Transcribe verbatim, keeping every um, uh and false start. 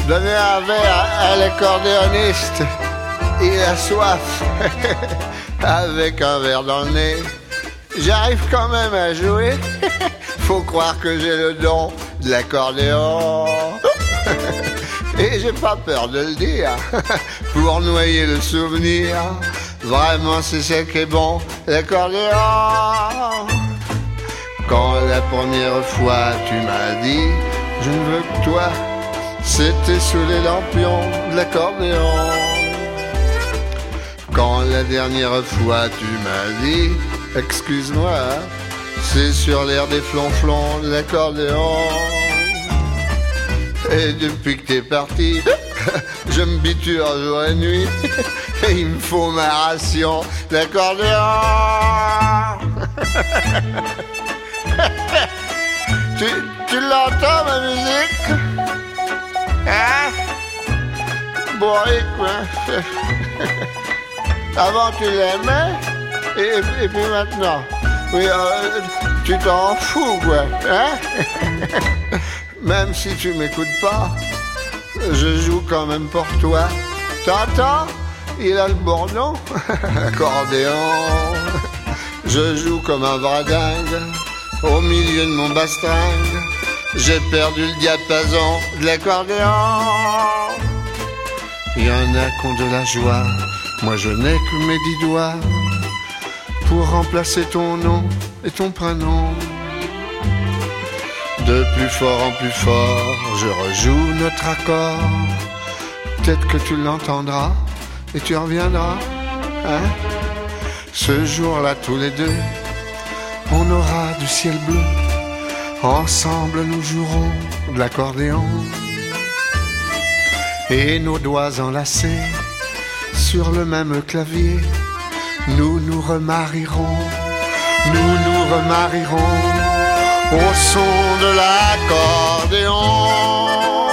Donnez un verre à l'accordéoniste, il a soif, avec un verre dans le nez. J'arrive quand même à jouer, faut croire que j'ai le don de l'accordéon. Et j'ai pas peur de le dire, pour noyer le souvenir. Vraiment c'est ce qui est bon, l'accordéon. Quand la première fois tu m'as dit je ne veux que toi, c'était sous les lampions de l'accordéon. Quand la dernière fois tu m'as dit excuse-moi, c'est sur l'air des flonflons de l'accordéon. Et depuis que t'es parti, je me biture jour et nuit. Et il me faut ma ration d'accordéon. tu tu l'entends ma musique? Hein? Bourrique, quoi. Avant tu l'aimais, et, et puis maintenant. Oui, euh, tu t'en fous, quoi. Hein? Même si tu m'écoutes pas, je joue quand même pour toi. T'entends? Il a le bourdon, accordéon. Je joue comme un bradingue au milieu de mon bastringue. J'ai perdu le diapason de l'accordéon. Il y en a qui ont de la joie, moi je n'ai que mes dix doigts pour remplacer ton nom et ton prénom. De plus fort en plus fort, je rejoue notre accord. Peut-être que tu l'entendras et tu reviendras, hein? Ce jour-là, tous les deux, on aura du ciel bleu. Ensemble, nous jouerons de l'accordéon. Et nos doigts enlacés sur le même clavier, nous nous remarierons, nous nous remarierons au son de l'accordéon.